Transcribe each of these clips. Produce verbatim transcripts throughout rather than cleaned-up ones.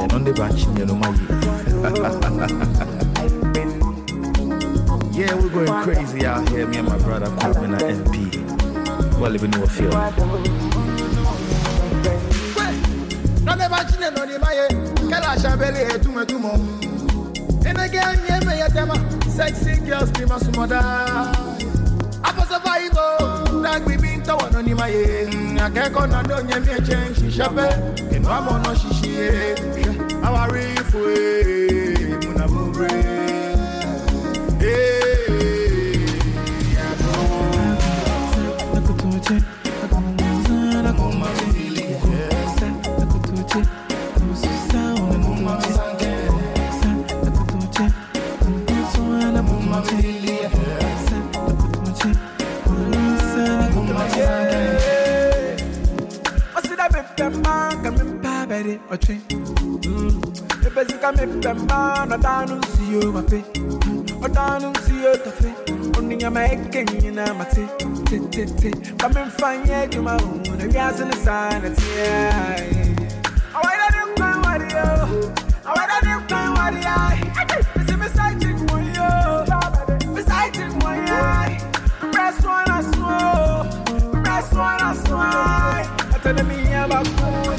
Yeah, on the branch, you know, my yeah, we're going crazy out here. Me and my brother Coleman at M P. We're living in a field. No, the branch, you know, my Kalasha belly, too much, too much. And again, yeah, me at them, sexy girls, be my mother. I was a survivor, that we been to one on my head. I can't go on, don't you change, she shop it. And I'm on no she, our reef way, Munabubre. Hey, a train. The best can make them man, I don't see you, my pay. I don't see you, cafe. Only I'm making you know, my tea. Come and find you, my own. The gas in the sun, it's here. I want to do my warrior. I want to do my warrior. It's a mistake for you. Mistake for you. Press one, I swear. Press one, I swear. I tell me about food.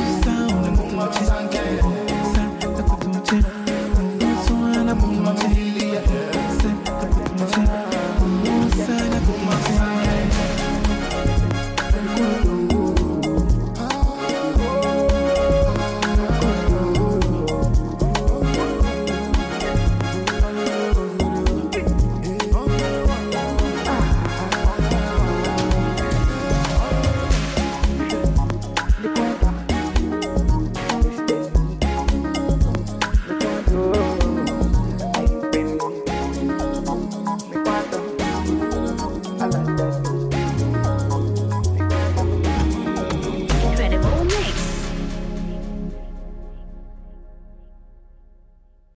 I'm